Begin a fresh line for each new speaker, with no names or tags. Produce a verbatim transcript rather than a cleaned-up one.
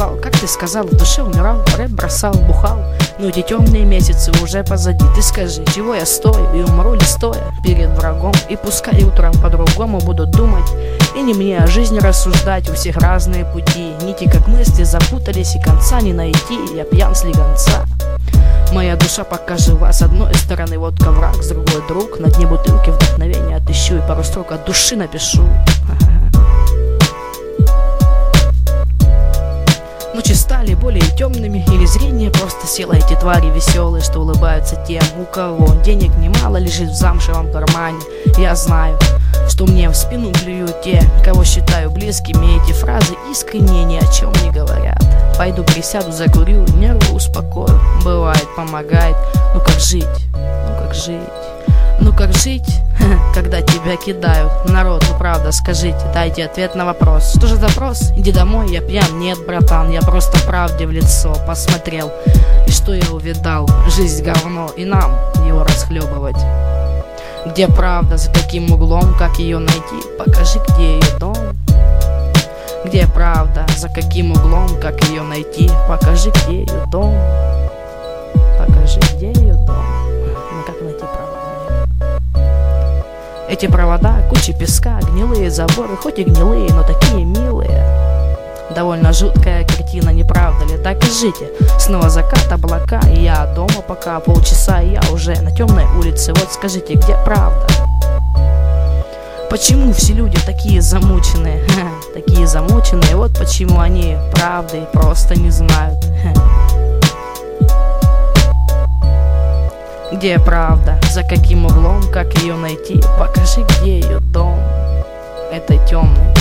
подвал. Как ты сказал, в душе умирал, рэп бросал, бухал. Но эти темные месяцы уже позади. Ты скажи, чего я стою и умру ли стоя перед врагом? И пускай утром по-другому буду думать, и не мне о жизни рассуждать. У всех разные пути, нити как мысли запутались, и конца не найти. Я пьян с легонца. Моя душа пока жива, с одной стороны водка враг, с другой друг. На дне бутылки вдохновения отыщу и пару строк от души напишу. Ночи стали более темными, или зрение просто село. Эти твари веселые, что улыбаются тем, у кого денег немало лежит в замшевом кармане. Я знаю, что мне в спину блюют те, кого считаю близкими. Эти фразы искренне ни о чем не говорят. Пойду присяду, закурю, нервы успокою. Бывает, помогает. Ну как жить? Ну как жить? Ну как жить, когда тебя кидают? Народ, ну правда, скажите, дайте ответ на вопрос. Что же запрос? Иди домой, я пьян. Нет, братан, я просто правде в лицо посмотрел. И что я увидал? Жизнь говно, и нам его расхлебывать. Где правда, за каким углом, как ее найти? Покажи, где ее дом. Где правда, за каким углом, как ее найти? Покажи, где ее дом. Покажи, где ее дом. Ну как найти правду? Эти провода, куча песка, гнилые заборы, хоть и гнилые, но такие милые. Довольно жуткая картина, не правда ли? Так и жите. Снова закат, облака, и я дома пока полчаса, и я уже на темной улице. Вот скажите, где правда? Почему все люди такие замученные? Ха, такие замученные, вот почему они правды просто не знают. Ха. Где правда? За каким углом? Как ее найти? Покажи, где ее дом. Это темный.